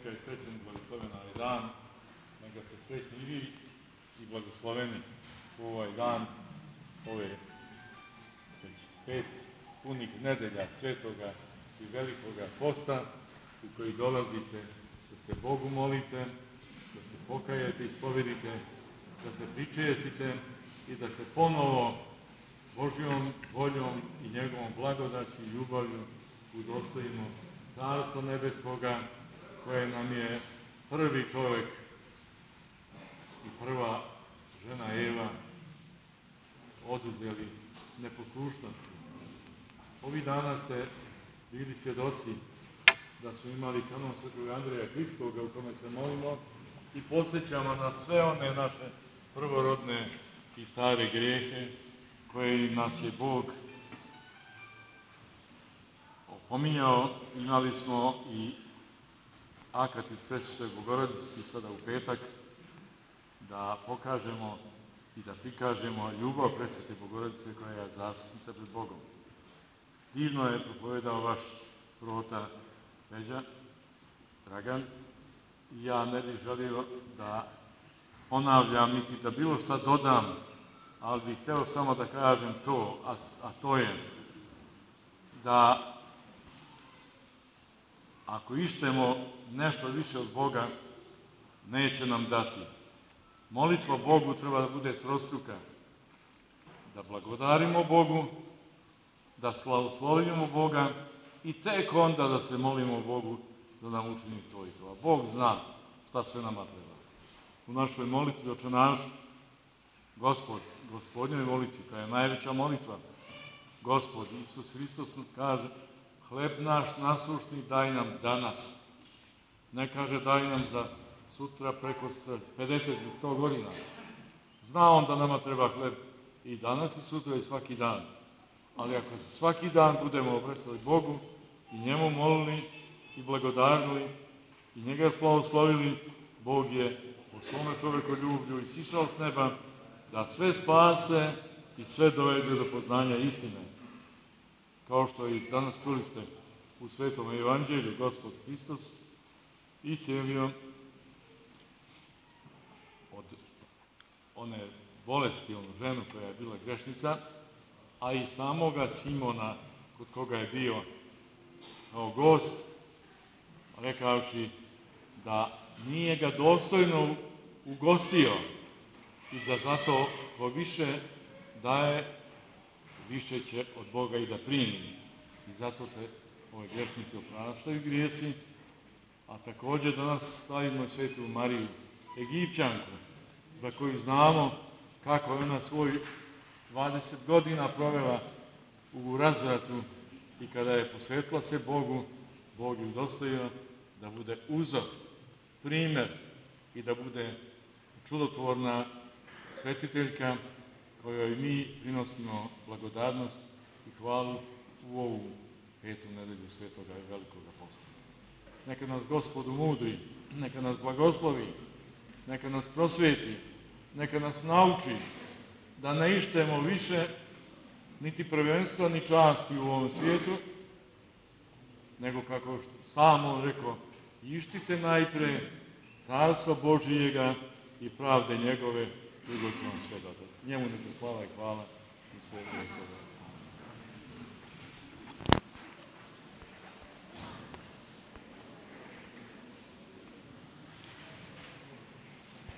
neka je srećen i blagosloven ovaj dan, neka se srećni i vi i blagosloveni u ovaj dan, ove već 5 punih nedelja svetoga i velikoga posta u koji dolazite da se Bogu molite, da se pokajete, ispovedite, da se pričesite i da se ponovo Božjom voljom i njegovom blagodaću i ljubavlju udostojimo Carstvo nebeskoga, koje nam je prvi čovjek i prva žena Eva oduzeli neposlušnošću. Ovih dana ste bili svjedoci da smo imali kanon svetog Andreja Kristskoga u kome se molimo i podsjećamo na sve one naše prvorodne i stare grijehe koje nas je Bog opominjao. Imali smo i akat iz Presvetoj Bogorodice sada u petak da pokažemo i da prikažemo ljubav Presvete Bogorodice koja je zaštitnica pred Bogom. Divno je propovedao vaš prota Peđa, Dragan, i ja ne bih želio da ponavljam niti da bilo šta dodam, ali bih hteo samo da kažem to, a to je da ako ištemo nešto više od Boga, neće nam dati. Molitva Bogu treba da bude trostruka. Da blagodarimo Bogu, da slavoslovimo Boga i tek onda da se molimo Bogu da nam učini to i to. A Bog zna šta sve nama treba. U našoj molitvi Oče naš, Gospodnjoj molitvi, koja je najveća molitva, Gospod Isus Hristos kaže: hleb naš nasušni daj nam danas. Ne kaže daj nam za sutra, preko 50 ili 100 godina. Zna on da nama treba hleb i danas i sutra i svaki dan. Ali ako se svaki dan budemo obraćali Bogu i njemu molili i blagodarili i njega slavoslovili, Bog je po svome čovekoljublju i sišao s neba da sve spase i sve dovede do poznanja istine. Kao što i danas čuli ste u Svetom Evanđelju, Gospod Hristos iscelio od one bolesti, onu ženu koja je bila grešnica, a i samoga Simona, kod koga je bio kao gost, rekavši da nije ga dostojno ugostio i da zato ko više daje, više će od Boga i da primi. I zato se ove grešnice opraštaju grijesi, a također danas stavimo Svetu Mariju Egipćanku, za koju znamo kako je ona svoj 20 godina provela u razvratu i kada je posvetila se Bogu, Bog je udostojio da bude uzor, primer i da bude čudotvorna svetiteljka kojoj mi prinosimo blagodarnost i hvalu u ovu 5. nedelju svetoga i velikoga posta. Neka nas Gospod umudri, neka nas blagoslovi, neka nas prosveti, neka nas nauči da ne ištemo više niti prvenstva ni časti u ovom svijetu, nego kako sam on rekao, ištite najpre Carstva Božijega i pravde njegove, drugo će vam sve dati. Njemu neka slava i hvala i sve.